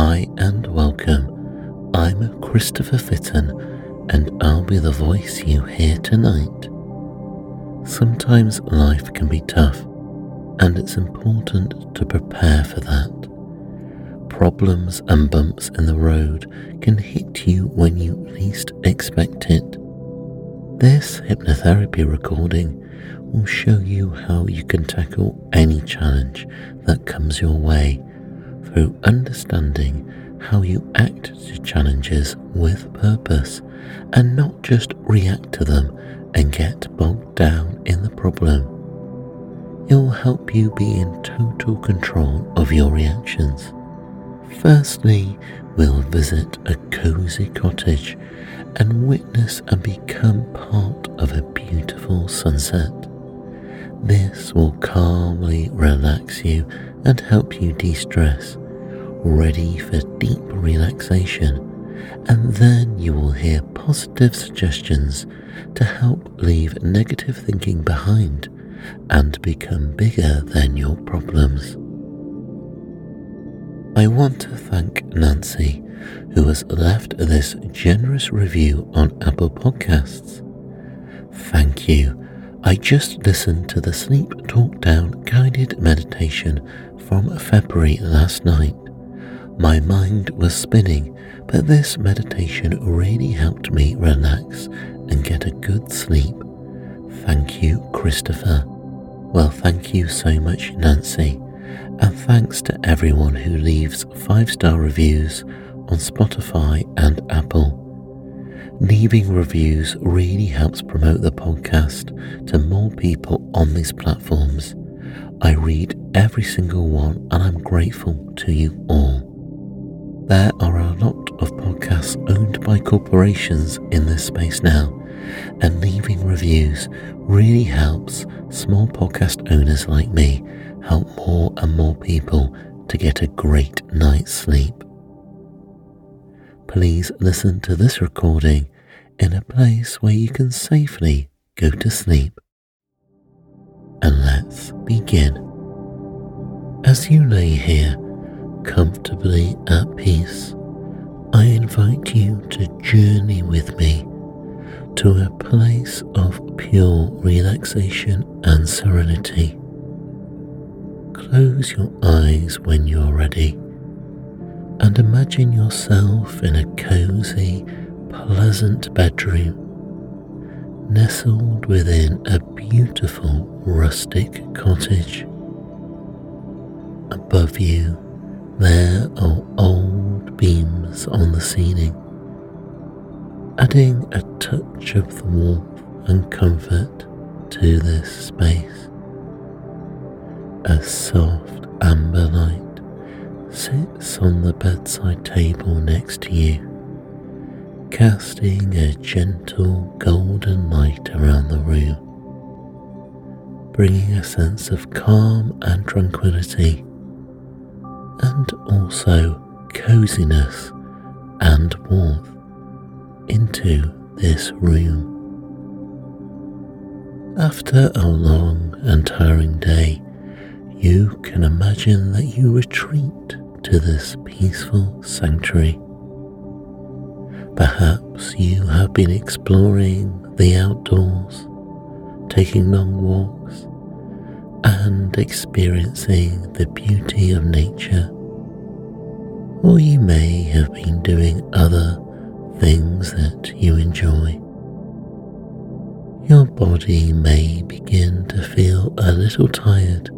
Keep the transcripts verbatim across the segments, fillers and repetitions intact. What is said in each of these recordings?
Hi and welcome. I'm Christopher Fitton and I'll be the voice you hear tonight. Sometimes life can be tough and it's important to prepare for that. Problems and bumps in the road can hit you when you least expect it. This hypnotherapy recording will show you how you can tackle any challenge that comes your way through understanding how you act to challenges with purpose and not just react to them and get bogged down in the problem. It will help you be in total control of your reactions. Firstly, we'll visit a cozy cottage and witness and become part of a beautiful sunset. This will calmly relax you and help you de-stress, ready for deep relaxation, and then you will hear positive suggestions to help leave negative thinking behind and become bigger than your problems. I want to thank Nancy, who has left this generous review on Apple Podcasts. Thank you. I just listened to the Sleep Talk Down guided meditation from February last night. My mind was spinning, but this meditation really helped me relax and get a good sleep. Thank you, Christopher. Well, thank you so much, Nancy. And thanks to everyone who leaves five-star reviews on Spotify and Apple. Leaving reviews really helps promote the podcast to more people on these platforms. I read every single one and I'm grateful to you all. There are a lot of podcasts owned by corporations in this space now, and leaving reviews really helps small podcast owners like me help more and more people to get a great night's sleep. Please listen to this recording in a place where you can safely go to sleep. And let's begin. As you lay here, comfortably at peace, I invite you to journey with me to a place of pure relaxation and serenity. Close your eyes when you're ready and imagine yourself in a cozy, pleasant bedroom, nestled within a beautiful rustic cottage. Above you, there are old beams on the ceiling, adding a touch of the warmth and comfort to this space. A soft amber light sits on the bedside table next to you, casting a gentle golden light around the room, bringing a sense of calm and tranquility, and also coziness and warmth into this room. After a long and tiring day, you can imagine that you retreat to this peaceful sanctuary. Perhaps you have been exploring the outdoors, taking long walks, and experiencing the beauty of nature. Or you may have been doing other things that you enjoy. Your body may begin to feel a little tired,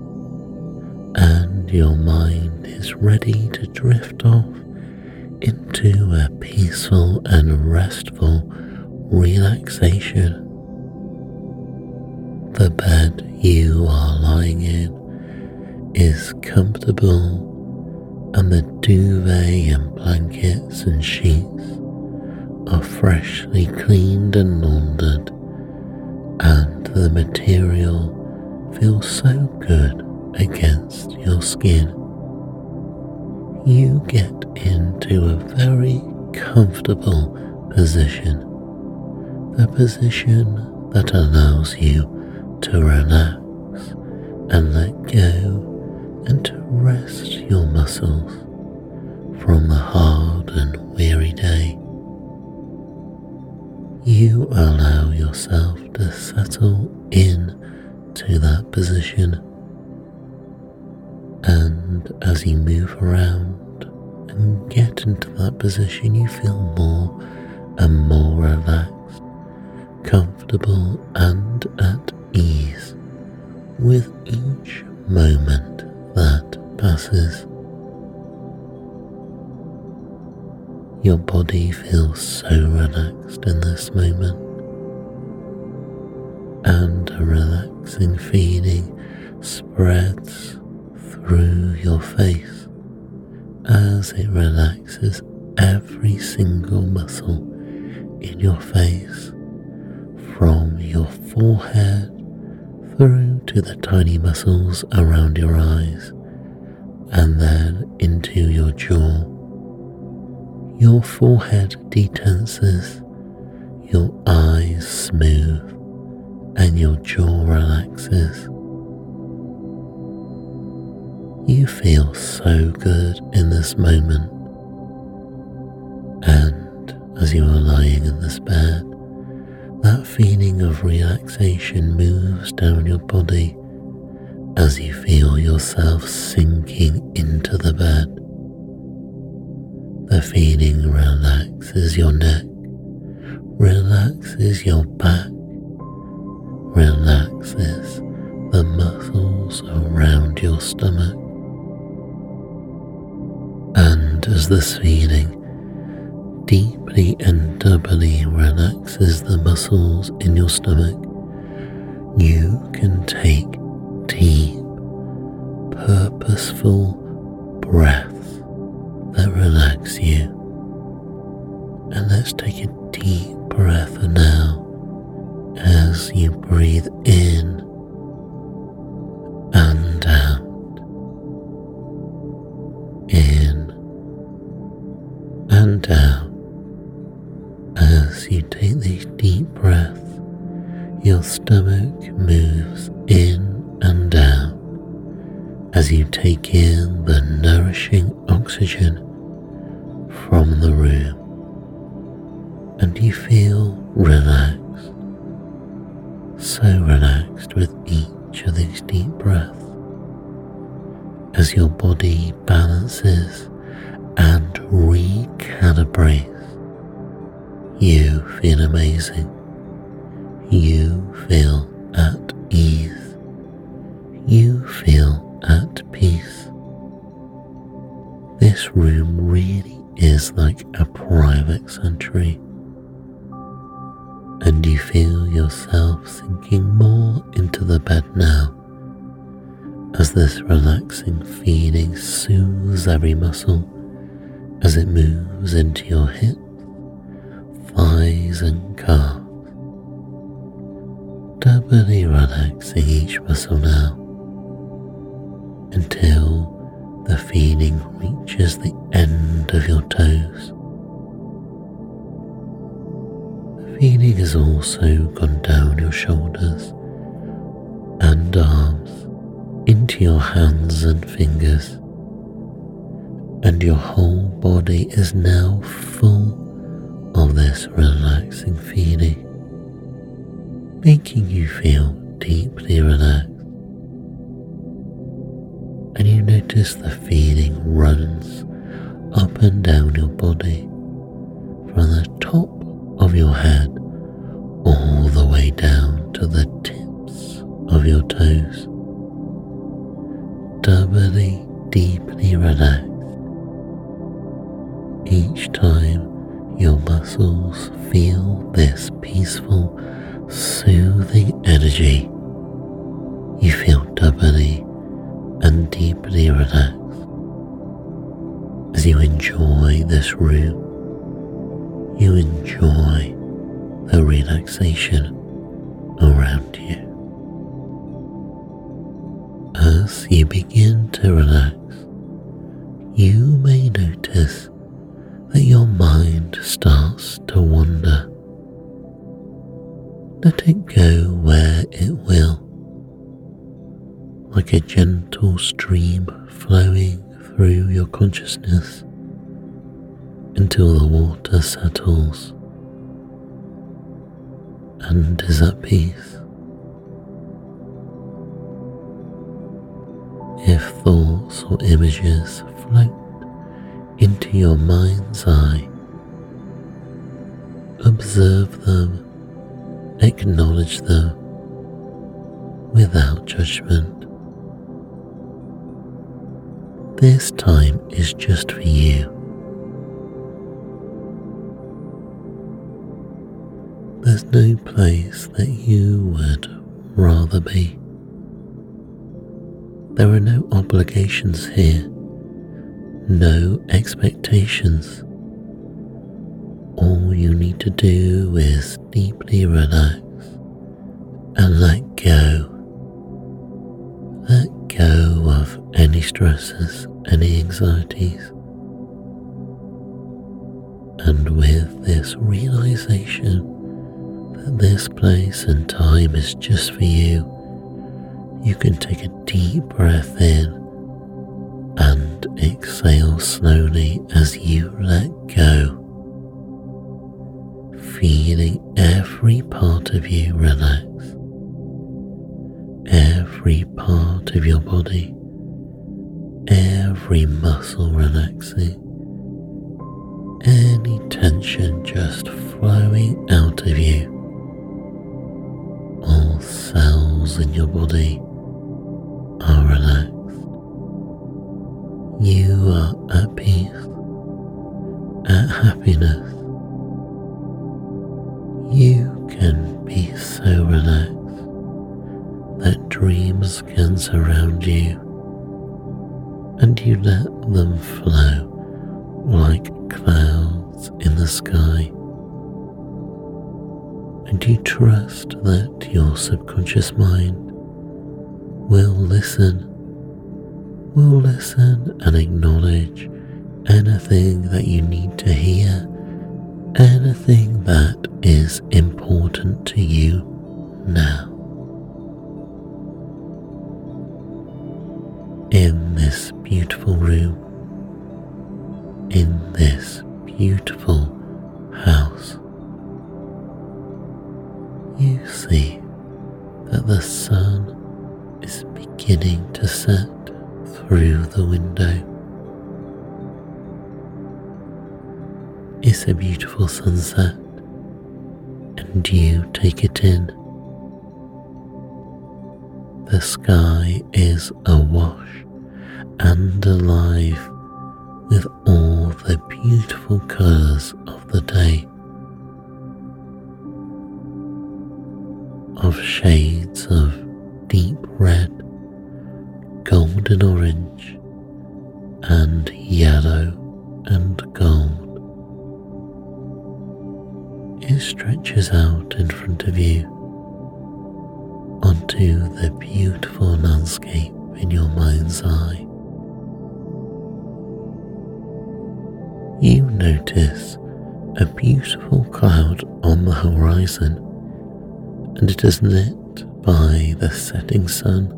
and your mind is ready to drift off into a peaceful and restful relaxation. The bed you are lying in is comfortable, and the duvet and blankets and sheets are freshly cleaned and laundered, and the material feels so good against your skin. You get into a very comfortable position, the position that allows you to relax and let go and to rest your muscles from the hard and weary day, you allow yourself to settle in to that position, and as you move around and get into that position, you feel more and more relaxed, comfortable and at ease with each moment that passes. Your body feels so relaxed in this moment, and a relaxing feeling spreads through your face as it relaxes every single muscle in your face, from your forehead through to the tiny muscles around your eyes, and then into your jaw. Your forehead detenses, your eyes smooth, and your jaw relaxes. You feel so good in this moment, and as you are lying in this bed, that feeling of relaxation moves down your body as you feel yourself sinking into the bed. The feeling relaxes your neck, relaxes your back, relaxes the muscles around your stomach. And as this feeling deeply and doubly relaxes the muscles in your stomach, you can take deep, purposeful breaths that relax you. And let's take a deep breath now as you breathe in and out, in and out. As you take these deep breaths, your stomach moves in and out as you take in the nourishing oxygen from the room, and you feel relaxed, so relaxed with each of these deep breaths as your body balances and recalibrates. You feel amazing. You feel at ease. You feel at peace. This room really is like a private sanctuary, and you feel yourself sinking more into the bed now as this relaxing feeling soothes every muscle as it moves into your hips, thighs and calves, doubly relaxing each muscle now until the feeling reaches the end of your toes. The feeling has also gone down your shoulders and arms into your hands and fingers, and your whole body is now full of this relaxing feeling, making you feel deeply relaxed. And you notice the feeling runs up and down your body from the top of your head all the way down to the tips of your toes, doubly deeply relaxed. Each time your muscles feel this peaceful, soothing energy, you feel doubly and deeply relaxed as you enjoy this room. You enjoy the relaxation around you. As you begin to relax, you may notice that your mind starts to wander. Let it go where it will, like a gentle stream flowing through your consciousness. until the water settles and is at peace. If thoughts or images float into your mind's eye, observe them, acknowledge them without judgment. This time is just for you. There's no place that you would rather be. There are no obligations here, no expectations. All you need to do is deeply relax and let go. Let go of any stresses, any anxieties. And with this realization that this place and time is just for you, you can take a deep breath in and exhale slowly as you let go, feeling every part of you relax, every part of your body, every muscle relaxing, any tension just flowing out of you. All cells in your body are relaxed. You are at peace, at happiness. You can be so relaxed that dreams can surround you, and you let them flow like clouds in the sky. And you trust that your subconscious mind will listen, will listen and acknowledge anything that you need to hear, anything that is important to you now. In this beautiful room, in this beautiful house, you see that the sun is beginning to set through the window. It's a beautiful sunset, and you take it in. The sky is awash and alive with all the beautiful colours of the day, of shades of deep red, golden orange, and yellow and gold. It stretches out in front of you onto the beautiful landscape in your mind's eye. You notice a beautiful cloud on the horizon, and it is lit by the setting sun.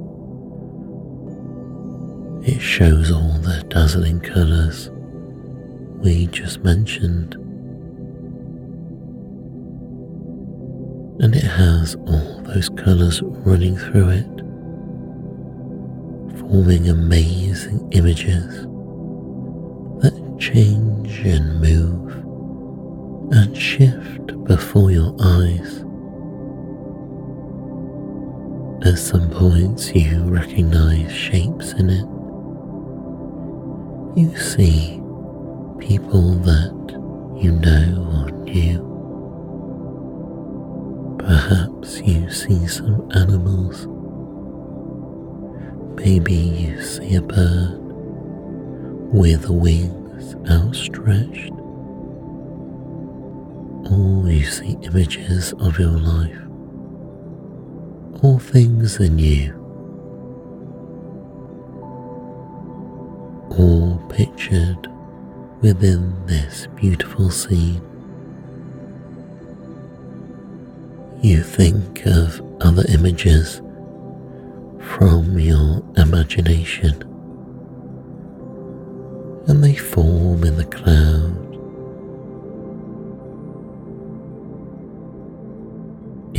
It shows all the dazzling colours we just mentioned, and it has all those colours running through it, forming amazing images that change and move and shift before your eyes. At some points you recognize shapes in it. You see people that you know or knew. Perhaps you see some animals. Maybe you see a bird with wings outstretched. Or you see images of your life. All things are new, all pictured within this beautiful scene. You think of other images from your imagination, and they form in the cloud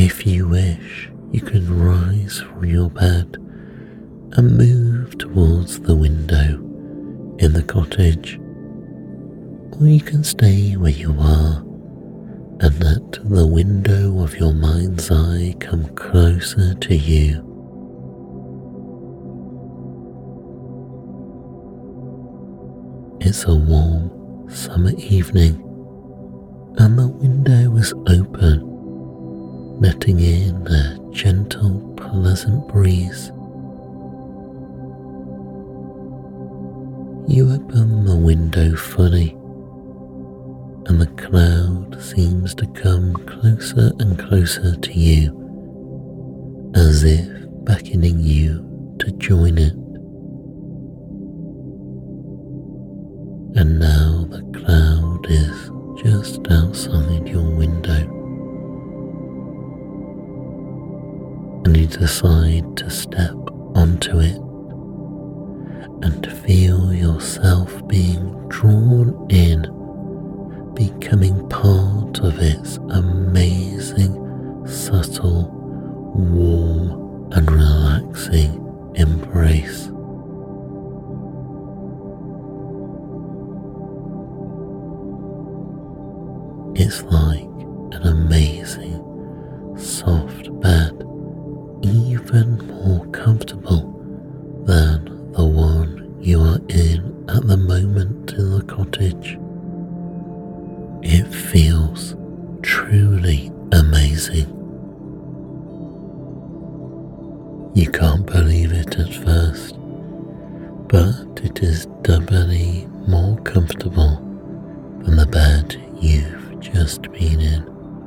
If you wish, you can rise from your bed and move towards the window in the cottage, or you can stay where you are and let the window of your mind's eye come closer to you. It's a warm summer evening and the window is open, letting in a gentle, pleasant breeze. You open the window fully, and the cloud seems to come closer and closer to you, as if beckoning you to join it. And now the cloud is just outside your window, and you decide to step onto it and feel yourself being drawn in, becoming part of its amazing, subtle, warm and relaxing embrace. It's like an amazing, soft bed, even more comfortable than the one you are in at the moment in the cottage. It feels truly amazing. You can't believe it at first, but it is doubly more comfortable than the bed you've just been in,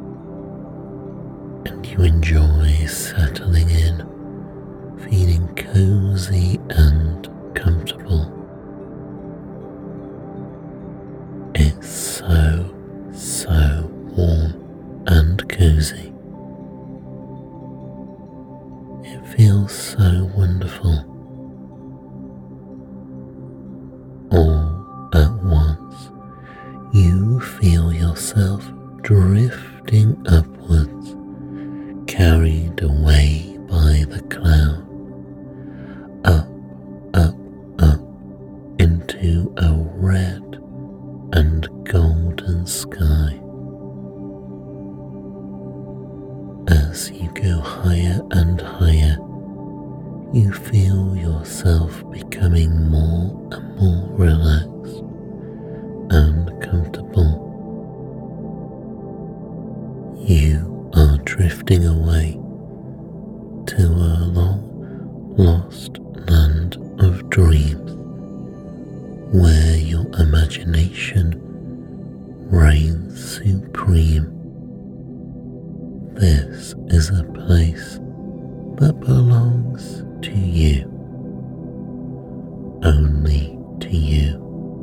and you enjoy settling in, feeling cozy and comfortable. It's so, so warm and cozy. It feels so wonderful. All at once, you feel yourself drifting upwards, carried away by the cloud, up, up, up, into a red and golden sky. As you go higher and higher, you feel yourself becoming more and more relaxed and comfortable. You are drifting away to a long lost land of dreams, where your imagination reigns supreme. This is a place that belongs to you, only to you.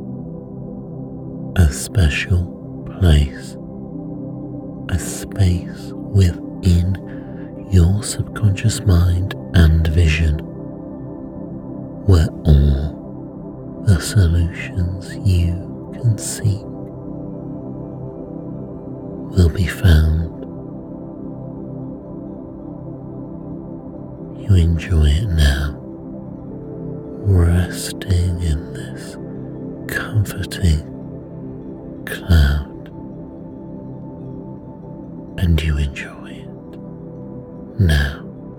A special place, a space within your subconscious mind and vision, where all the solutions you can seek will be found. You enjoy it now, resting in this comforting cloud, and you enjoy it now.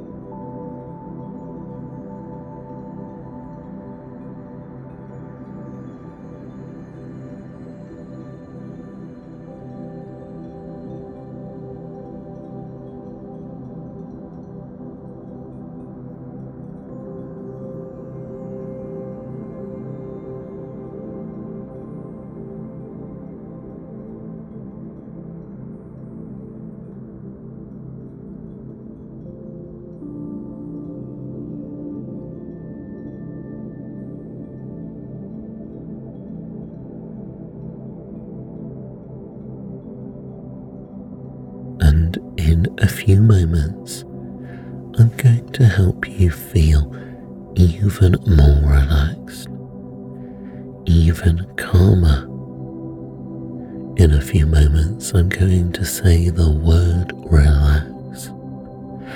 And in a few moments, I'm going to help you feel even more relaxed, even calmer. In a few moments, I'm going to say the word relax,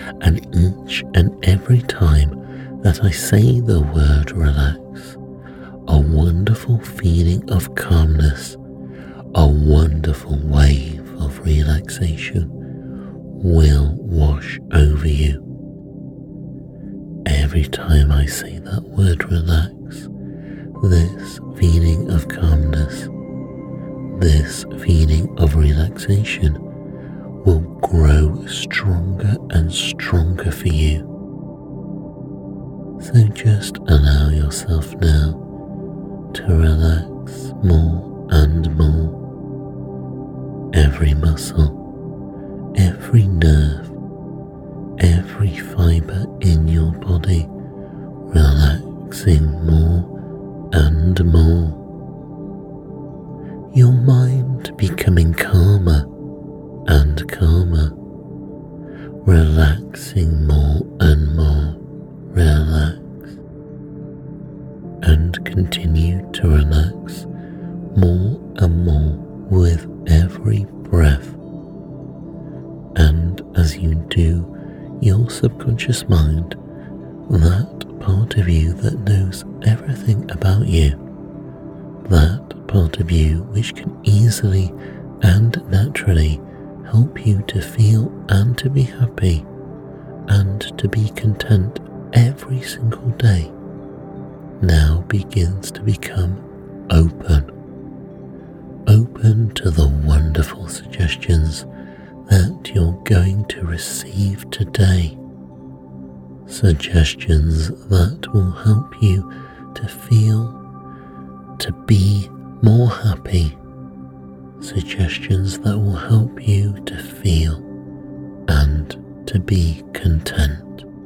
And each and every time that I say the word relax, a wonderful feeling of calmness, a wonderful wave of relaxation will wash over you. Every time I say that word relax, this feeling of calmness, this feeling of relaxation will grow stronger and stronger for you. So just allow yourself now to relax more and more. Every muscle, every nerve, every fibre in your body relaxing more and more. Your mind becoming calmer and calmer, relaxing more and more. Relax and continue to relax more and more with every breath. And as you do, your subconscious mind, that part of you that knows everything about you, that part of you which can easily and naturally help you to feel and to be happy and to be content every single day, now begins to become open. Open to the wonderful suggestions that you're going to receive today. Suggestions that will help you to feel, to be more happy. Suggestions that will help you to feel and to be content.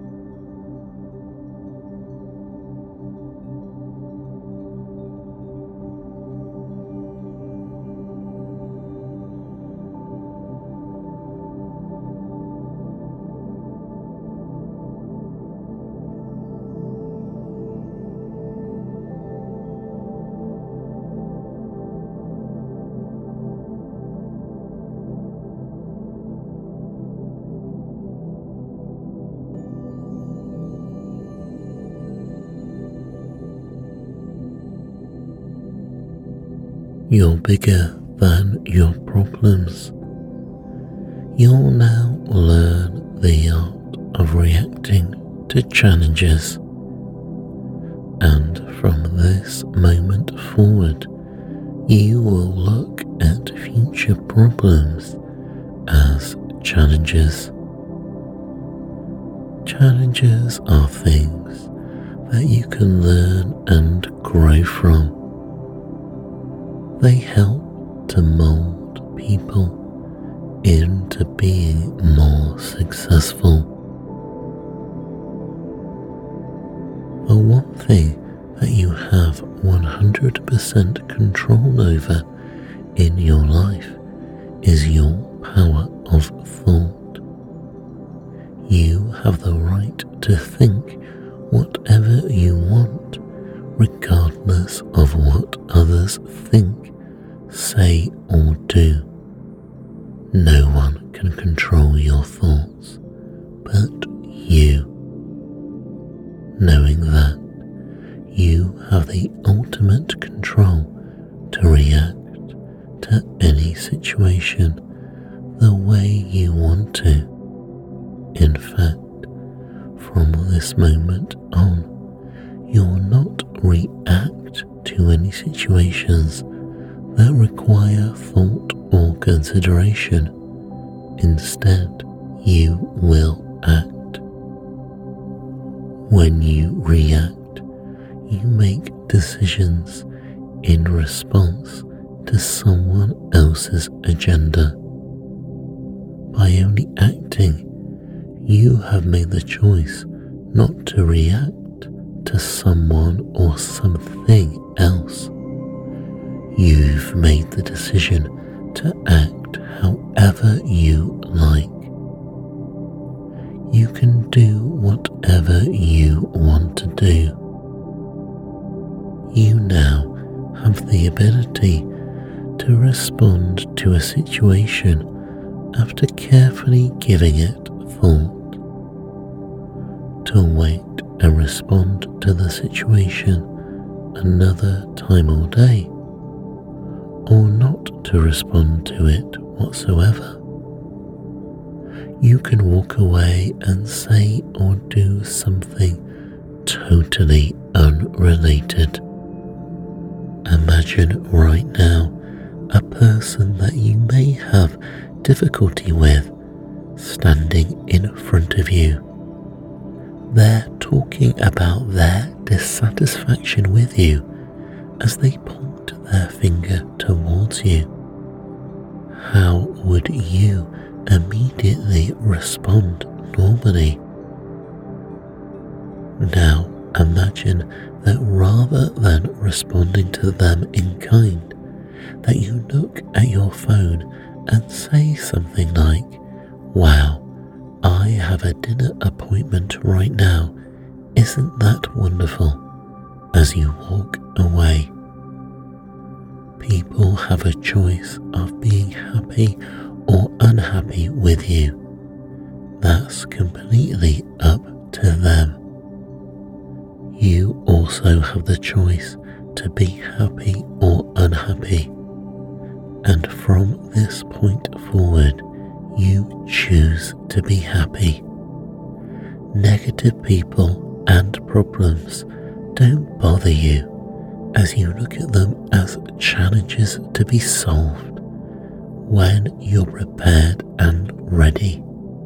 You're bigger than your problems. You'll now learn the art of reacting to challenges. And from this moment forward, you will look at future problems as challenges. Challenges are things that you can learn and grow from. They help to mold people into being more successful. The one thing that you have one hundred percent control over in your life is your power of thought. You have the right to think whatever you want, regardless of what others think, say or do. No one can control your thoughts but you. Knowing that, you have the ultimate control to react to any situation the way you want to. In fact, from this moment on, you'll not react to any situations that require thought or consideration. Instead, you will act. When you react, you make decisions in response to someone else's agenda. By only acting, you have made the choice not to react to someone or something else. You've made the decision to act however you like. You can do whatever you want to do. You now have the ability to respond to a situation after carefully giving it thought. to wait and respond to the situation another time or day, or not to respond to it whatsoever. You can walk away and say or do something totally unrelated. Imagine right now a person that you may have difficulty with standing in front of you. They're talking about their dissatisfaction with you as they point their finger towards you. How would you immediately respond normally? Now imagine that rather than responding to them in kind, that you look at your phone and say something like, "Wow, I have a dinner appointment right now. Isn't that wonderful?" as you walk away. People have a choice of being happy or unhappy with you. That's completely up to them. You also have the choice to be happy or unhappy. And from this point forward, you choose to be happy. Negative people and problems don't bother you, as you look at them as challenges to be solved when you're prepared and ready.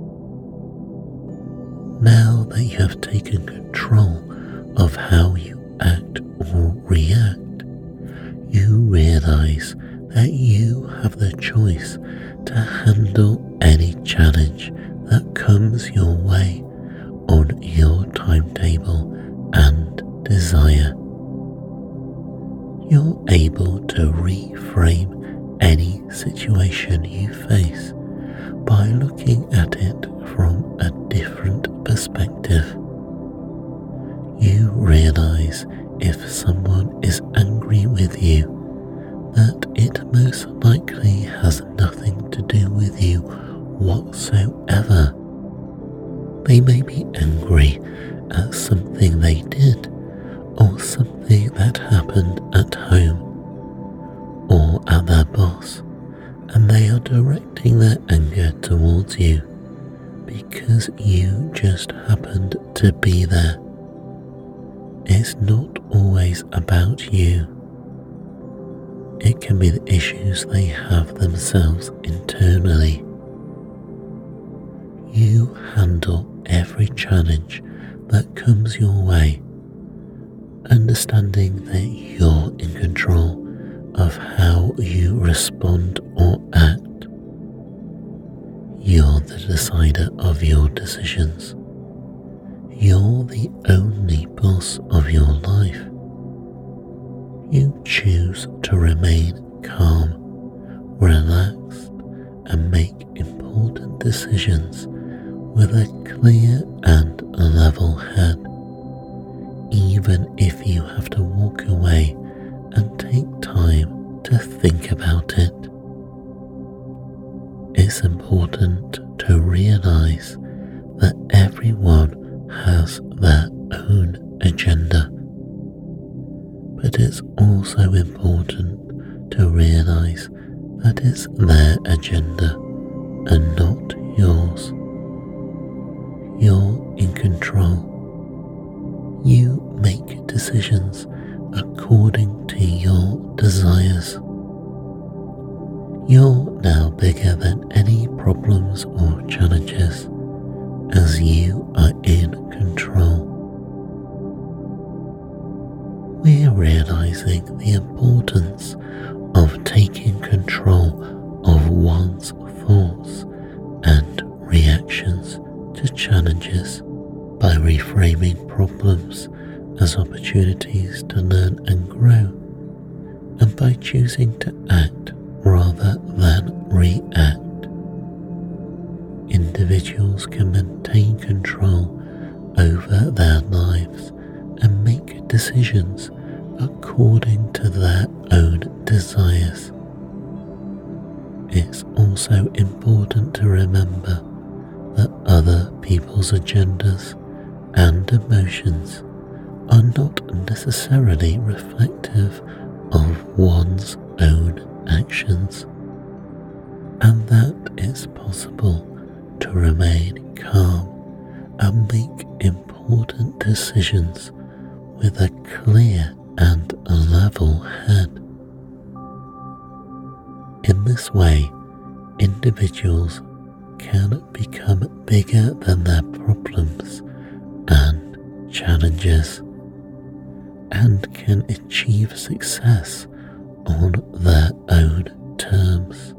Now that you have taken control of how you act or react, you realize that you have the choice to handle any challenge that comes your way on your timetable and desire. You're able to reframe any situation you face by looking at it from a different perspective. You realize if someone is angry with you, that it most likely has nothing to do with you whatsoever. They may be angry at something they did, or something that happened at home, or at their boss, and they are directing their anger towards you because you just happened to be there. It's not always about you. It can be the issues they have themselves internally. You handle every challenge that comes your way, understanding that you're in control of how you respond or act. You're the decider of your decisions. You're the only boss of your life. You choose to remain calm, relaxed, and make important decisions with a clear and level head, even if you have to walk away and take time to think about it. It's important to realize that everyone has their own agenda, but it's also important to realize that it's their agenda and not yours. You're in control. You make decisions according to your desires. You're now bigger than any problems or challenges, as you are in control. We're realizing the importance of taking control of one's thoughts and reactions to challenges by reframing problems as opportunities to learn and grow, and by choosing to act rather than react. Individuals can maintain control over their lives and make decisions according to their own desires. It's also important to remember that other people's agendas and emotions are not necessarily reflective of one's own actions, and that it's possible to remain calm and make important decisions with a clear and level head. In this way, individuals can become bigger than their problems and challenges, and can achieve success on their own terms.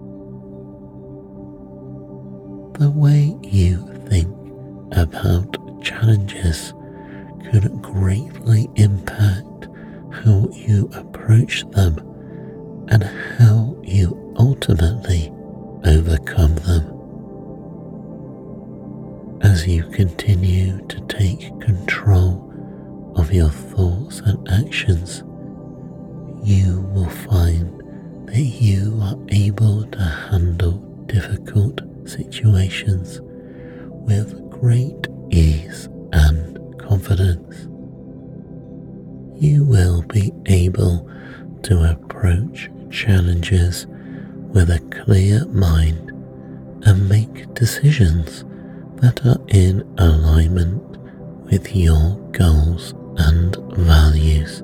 The way you think about challenges can greatly impact how you approach them and how you ultimately overcome them. As you continue to take control of your thoughts and actions, you will find that you are able to handle difficult situations with great ease and confidence. You will be able to approach challenges with a clear mind and make decisions that are in alignment with your goals and values.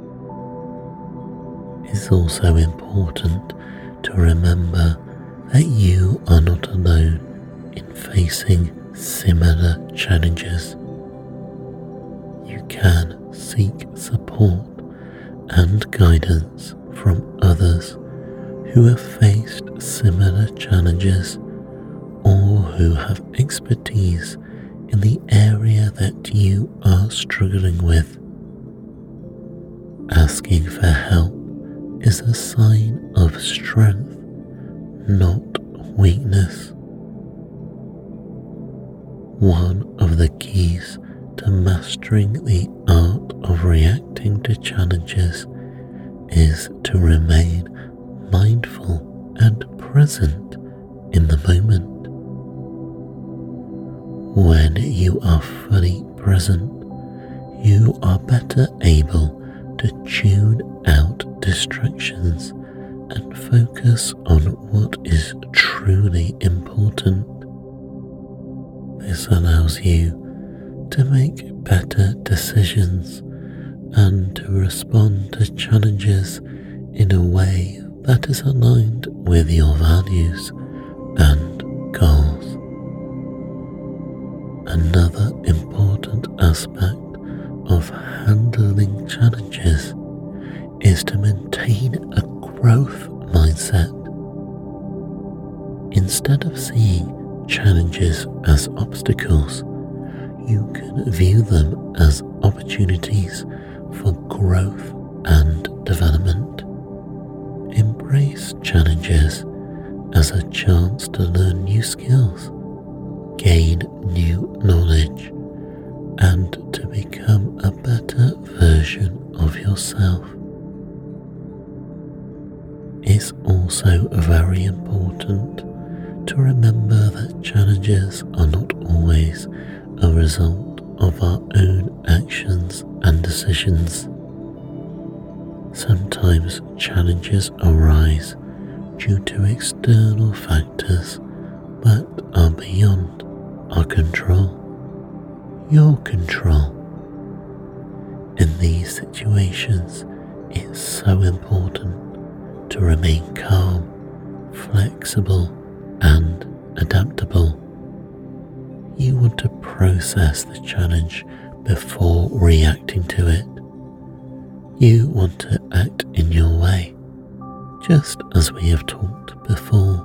It's also important to remember that you are not alone in facing similar challenges. You can seek support and guidance from others who have faced similar challenges or who have expertise in the area that you are struggling with. Asking for help is a sign of strength, not weakness. One of the keys to mastering the art of reacting to challenges is to remain mindful and present in the moment. When you are fully present, you are better able to tune out distractions and focus on what is truly important. This allows you to make better decisions and to respond to challenges in a way that is aligned with your values and goals. Another important aspect of handling challenges is to maintain a growth mindset. Instead of seeing challenges as obstacles, you can view them as opportunities for growth and development. Embrace challenges as a chance to learn new skills, gain new knowledge, and to become a better version of yourself. It's also very important to remember that challenges are not always a result of our own actions and decisions. Sometimes challenges arise due to external factors that are beyond our control. Your control. In these situations, it's so important to remain calm, flexible, and adaptable. You want to process the challenge before reacting to it. You want to act in your way, just as we have talked before.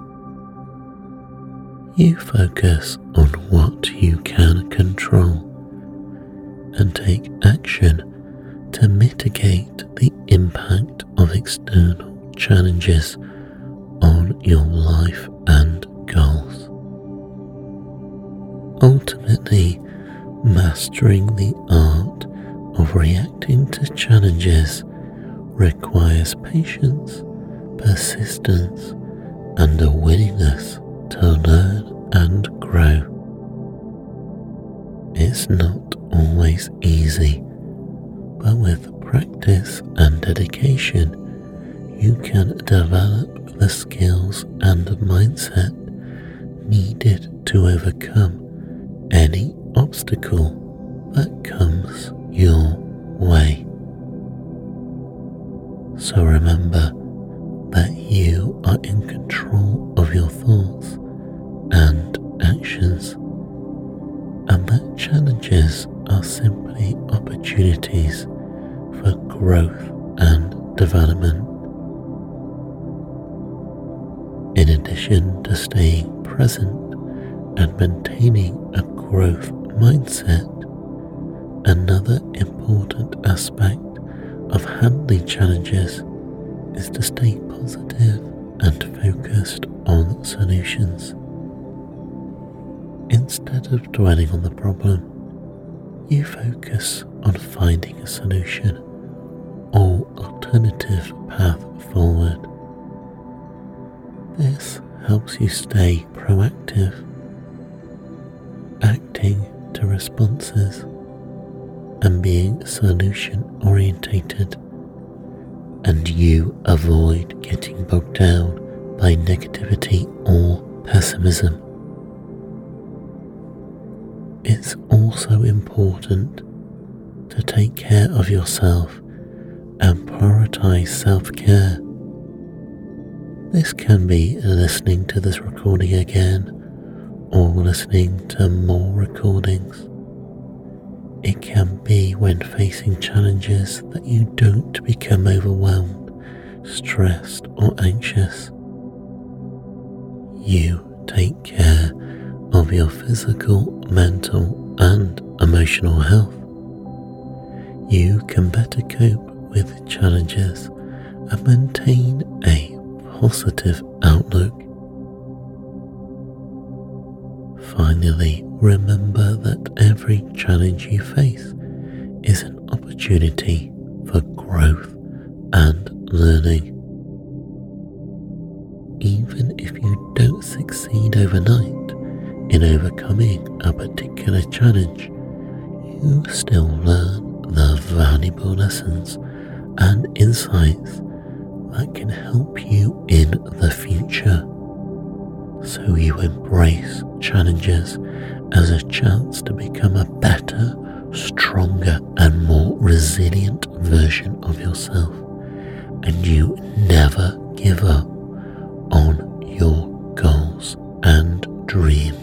You focus on what you can control and take action to mitigate the impact of external challenges on your life and goals. Ultimately, mastering the art of reacting to challenges requires patience, persistence, and a willingness to learn and grow. It It's not always easy, but with practice and dedication, you can develop the skills and mindset needed to overcome any obstacle that comes your way. So remember that you are in control of your thoughts and actions, and that challenges are simply opportunities for growth and development. In addition to staying present and maintaining a growth mindset, another important aspect of handling challenges is to stay positive and focused on solutions. Instead of dwelling on the problem, you focus on finding a solution or alternative path forward. This helps you stay proactive, acting to responses and being solution orientated, and you avoid getting bogged down by negativity or pessimism. It's also important to take care of yourself and prioritize self-care. This can be listening to this recording again or listening to more recordings. It can be when facing challenges that you don't become overwhelmed, stressed, or anxious. You take care of your physical, mental, and emotional health. You can better cope with challenges and maintain a positive outlook. Finally, remember that every challenge you face is an opportunity for growth and learning. Even if you don't succeed overnight in overcoming a particular challenge, you still learn the valuable lessons and insights that can help you in the future. So you embrace challenges as a chance to become a better, stronger, and more resilient version of yourself, and you never give up on your goals and dreams.